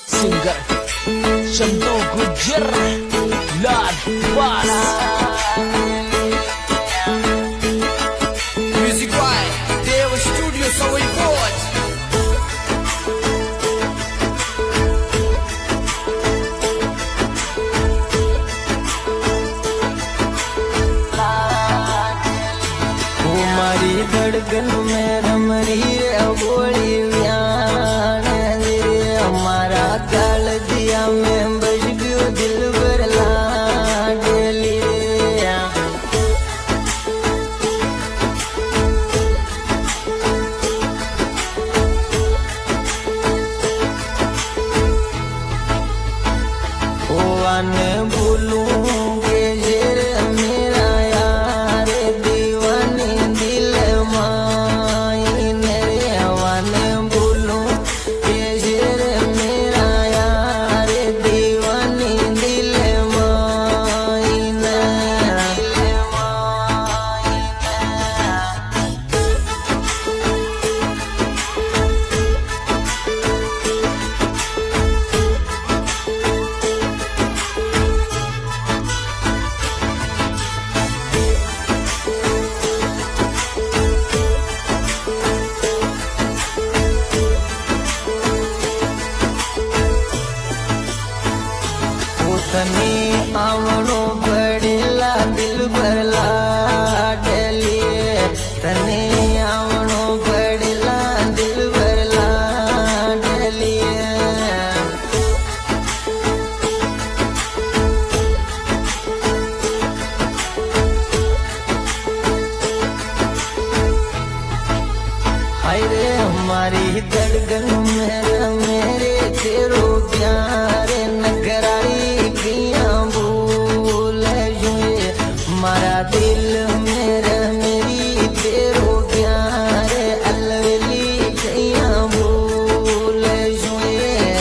singer Shanto Gujar Lad Bas Music by Deva Studio Sawai Board. हमारी धड़कन में रम रही है बोली व्यान रे हमारा काल दिया में बज गयो दिल भर लाडली ओ आने बोलूं के जेर मेरा यार दीवानी दिल मायने रे आने बोलूं के जेर मेरा यार दीवानी दिल मायने तने आवणो पड़ेला दिल भरला डलिए तने आवणो पड़ेला दिल भरला डलिए हाय रे हमारी धड़कन में मेरे तेरो प्यार नगराई किया भूल जुए मारा दिल मेरा मेरी तेरो प्यार अलवली किया भूल जुए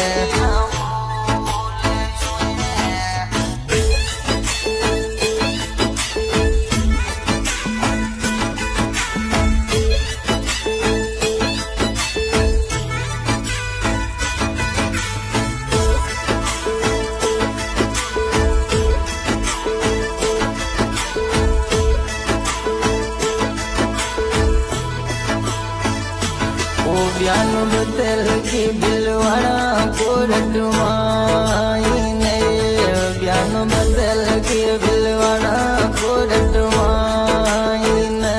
ओ ज्ञान बदल के बिलवाड़ा कोरट मायने ज्ञान बदल के बिलवाड़ा कोरट मायने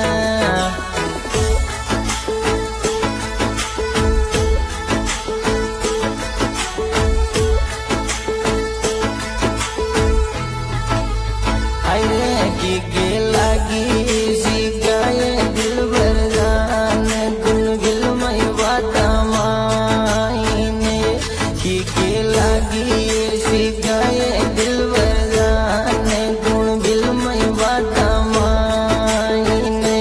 आए की के लागी सी गाय दिल भर जान गुन गिल मई बाता मायने की के लागी सी गाय दिल भर जान गुन गिल मई बाता मायने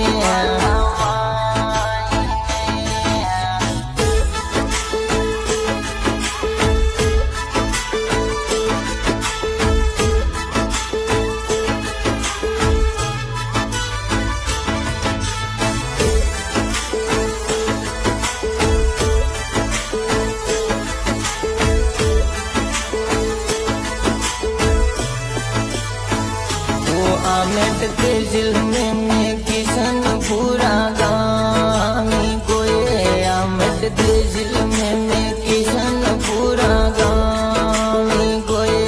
आमेट के जिल्मे में किसन पूरा गानी कोई आमेट के जिल्मे में किसन पूरा गानी कोई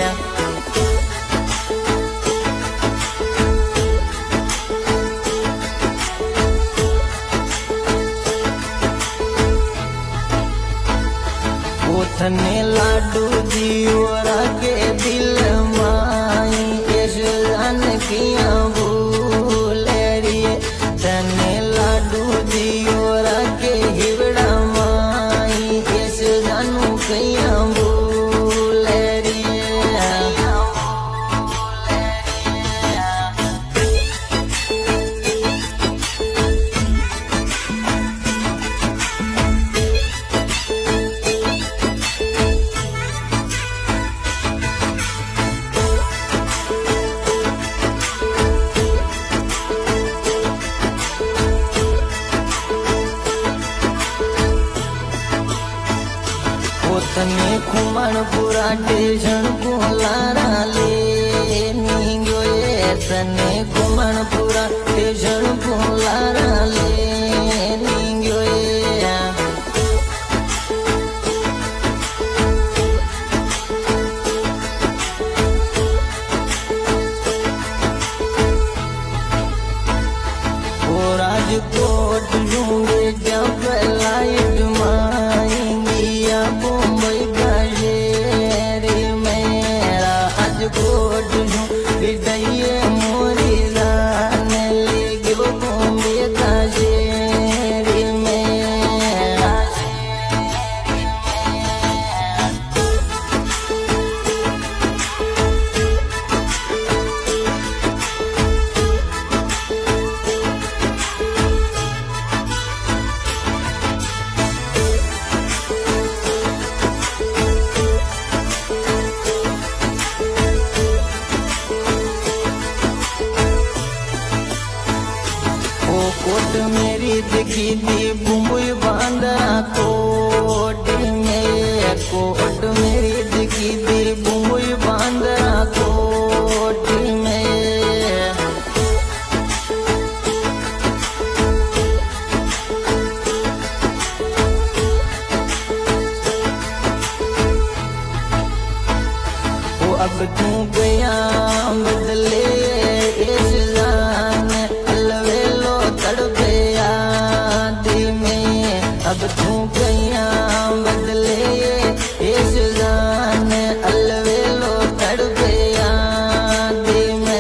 ओथने लाडू जी और के दिल माई जान किया भूल रिए तने लाडू जी और के हिवड़ा माई इस जानू किया भूल रिए तने खुमण पूरा टेशन को लारा ले नींगो ये तने खुमण पूरा टेशन को लारा ले नींगो ये राजकोट लूंगे जब लाइट माएंगी या मुंबई का शेर मेरा राजकोट लूंगे दैये मोरी रान ले गो मुंबई का शेर मेरा कोट मेरी दिखी थी बुम्बई बांद्रा कोट में कोट मेरी दिखी थी बुम्बई बांद्रा कोट में वो अब तू गया बदले इस जान अलवेलो तड़पे याद में अब तू गया बदले इस जान अलवेलो तड़पे याद में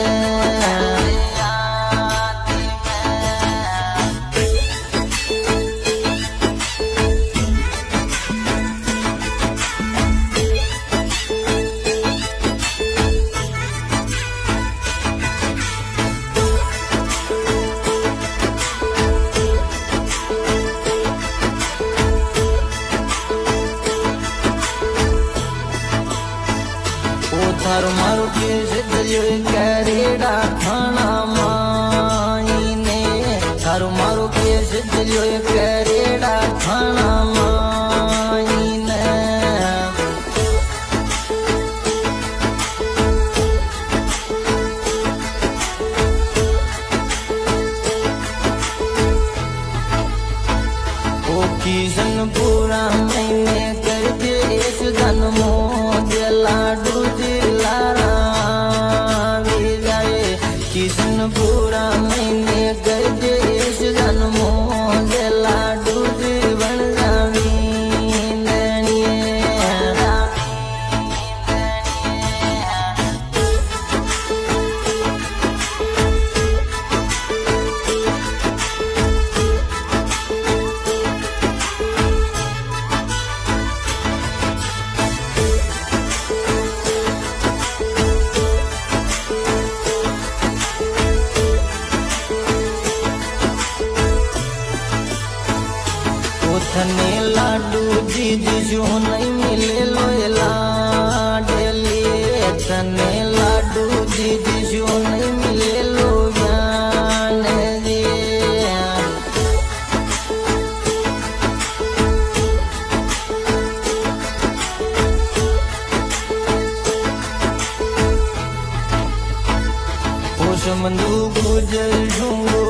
थारो मारो के सिद्धयो करेड़ा खाना माईने थारो मारो के सिद्धयो करेड़ा खाना माईने ओ किशन पूरा मैंने कर दे इस जन्मो दे लाडू दिलारा भी जाए किशन पूरा मैंने कर दे इस जन्मो दे लाडू जी बन जावी थने लाडू जी जो नहीं मिले लोए लाडली थने लाडू जी जो नहीं मिले लो ज्ञान जी मंदू गुजर